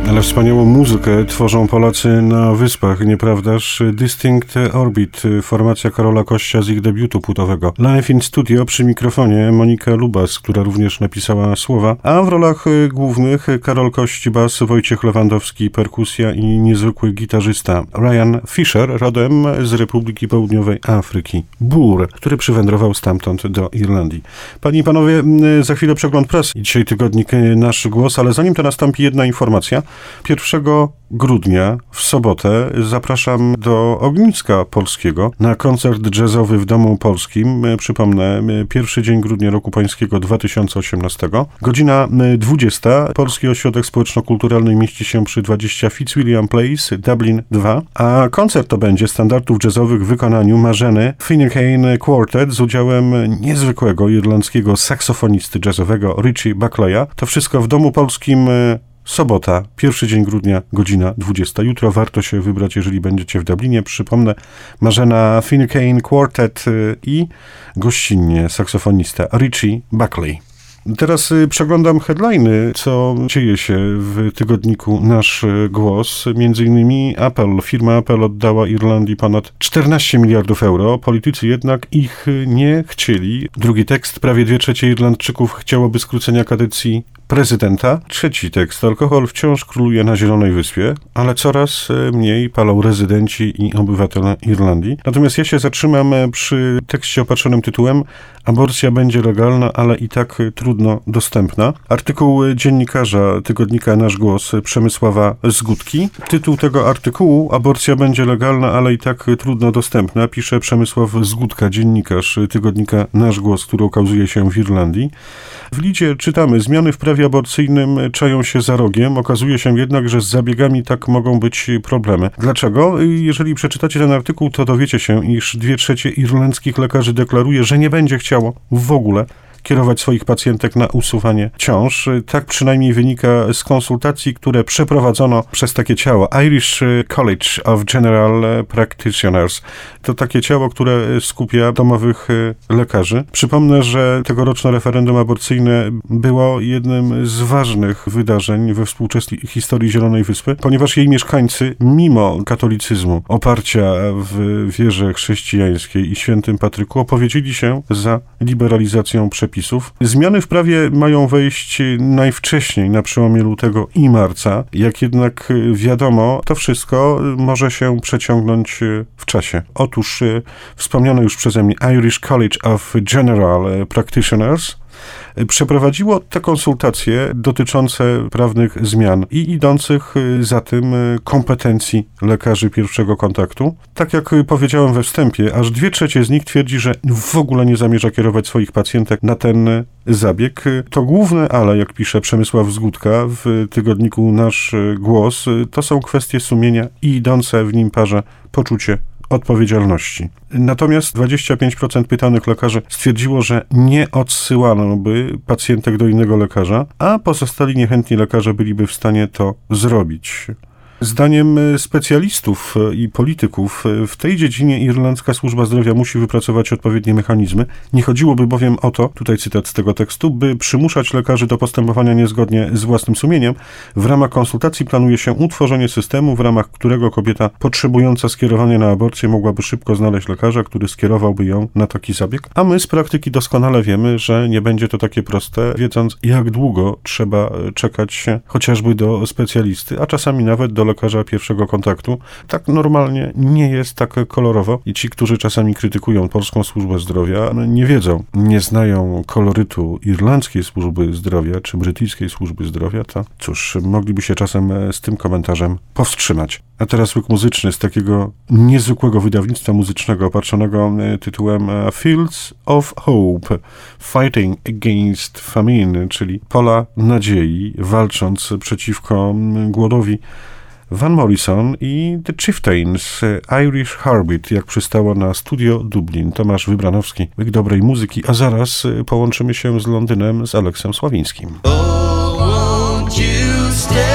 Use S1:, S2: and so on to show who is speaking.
S1: Ale wspaniałą muzykę tworzą Polacy na Wyspach, nieprawdaż? Distinct Orbit, formacja Karola Kościa z ich debiutu płytowego. Live in Studio, przy mikrofonie Monika Lubas, która również napisała słowa, a w rolach głównych Karol Kość, bas, Wojciech Lewandowski, perkusja i niezwykły gitarzysta Ryan Fisher, rodem z Republiki Południowej Afryki. Bór, który przywędrował stamtąd do Irlandii. Panie i panowie, za chwilę przegląd prasy. Dzisiaj tygodnik Nasz Głos, ale zanim to nastąpi jedna informacja. 1 grudnia w sobotę zapraszam do Ogniska Polskiego na koncert jazzowy w Domu Polskim. Przypomnę, 1 dzień grudnia roku pańskiego 2018. Godzina 20. Polski Ośrodek Społeczno-Kulturalny mieści się przy 20 Fitzwilliam Place, Dublin 2. A koncert to będzie standardów jazzowych w wykonaniu Marzeny Finucane Quartet z udziałem niezwykłego irlandzkiego saksofonisty jazzowego Richie Buckleya. To wszystko w Domu Polskim. Sobota, 1 dzień grudnia, godzina 20. Jutro warto się wybrać, jeżeli będziecie w Dublinie. Przypomnę, Marzena Finucane Quartet i gościnnie saksofonista Richie Buckley. Teraz przeglądam headliny, co dzieje się w tygodniku Nasz Głos. Między innymi firma Apple oddała Irlandii ponad 14 miliardów euro. Politycy jednak ich nie chcieli. Drugi tekst, prawie 2/3 Irlandczyków chciałoby skrócenia kadencji prezydenta. Trzeci tekst, alkohol wciąż króluje na Zielonej Wyspie, ale coraz mniej palą rezydenci i obywatele Irlandii. Natomiast ja się zatrzymam przy tekście opatrzonym tytułem Aborcja będzie legalna, ale i tak trudno dostępna. Artykuł dziennikarza tygodnika Nasz Głos Przemysława Zgódki. Tytuł tego artykułu Aborcja będzie legalna, ale i tak trudno dostępna, pisze Przemysław Zgódka, dziennikarz tygodnika Nasz Głos, który ukazuje się w Irlandii. W lidzie czytamy, zmiany w prawie aborcyjnym czają się za rogiem. Okazuje się jednak, że z zabiegami tak mogą być problemy. Dlaczego? Jeżeli przeczytacie ten artykuł, to dowiecie się, iż 2/3 irlandzkich lekarzy deklaruje, że nie będzie chciało w ogóle kierować swoich pacjentek na usuwanie ciąż. Tak przynajmniej wynika z konsultacji, które przeprowadzono przez takie ciało Irish College of General Practitioners. To takie ciało, które skupia domowych lekarzy. Przypomnę, że tegoroczne referendum aborcyjne było jednym z ważnych wydarzeń we współczesnej historii Zielonej Wyspy, ponieważ jej mieszkańcy, mimo katolicyzmu, oparcia w wierze chrześcijańskiej i świętym Patryku, opowiedzieli się za liberalizacją przepisów. Zmiany w prawie mają wejść najwcześniej na przełomie lutego i marca. Jak jednak wiadomo, to wszystko może się przeciągnąć w czasie. Otóż wspomniane już przeze mnie Irish College of General Practitioners przeprowadziło te konsultacje dotyczące prawnych zmian i idących za tym kompetencji lekarzy pierwszego kontaktu. Tak jak powiedziałem we wstępie, aż 2/3 z nich twierdzi, że w ogóle nie zamierza kierować swoich pacjentek na ten zabieg. To główne ale, jak pisze Przemysław Zgódka w tygodniku Nasz Głos, to są kwestie sumienia i idące w nim parze poczucie odpowiedzialności. Natomiast 25% pytanych lekarzy stwierdziło, że nie odsyłano by pacjentek do innego lekarza, a pozostali niechętni lekarze byliby w stanie to zrobić. Zdaniem specjalistów i polityków w tej dziedzinie Irlandzka Służba Zdrowia musi wypracować odpowiednie mechanizmy. Nie chodziłoby bowiem o to, tutaj cytat z tego tekstu, by przymuszać lekarzy do postępowania niezgodnie z własnym sumieniem. W ramach konsultacji planuje się utworzenie systemu, w ramach którego kobieta potrzebująca skierowania na aborcję mogłaby szybko znaleźć lekarza, który skierowałby ją na taki zabieg. A my z praktyki doskonale wiemy, że nie będzie to takie proste, wiedząc jak długo trzeba czekać chociażby do specjalisty, a czasami nawet do lekarza pierwszego kontaktu. Tak normalnie nie jest tak kolorowo i ci, którzy czasami krytykują polską służbę zdrowia, nie wiedzą, nie znają kolorytu irlandzkiej służby zdrowia czy brytyjskiej służby zdrowia, to cóż, mogliby się czasem z tym komentarzem powstrzymać. A teraz łyk muzyczny z takiego niezwykłego wydawnictwa muzycznego opatrzonego tytułem Fields of Hope, Fighting Against Famine, czyli pola nadziei, walcząc przeciwko głodowi. Van Morrison i The Chieftains, Irish Heartbeat, jak przystało na Studio Dublin. Tomasz Wybranowski, łyk dobrej muzyki, a zaraz połączymy się z Londynem z Aleksem Sławińskim.
S2: Oh, won't you stay?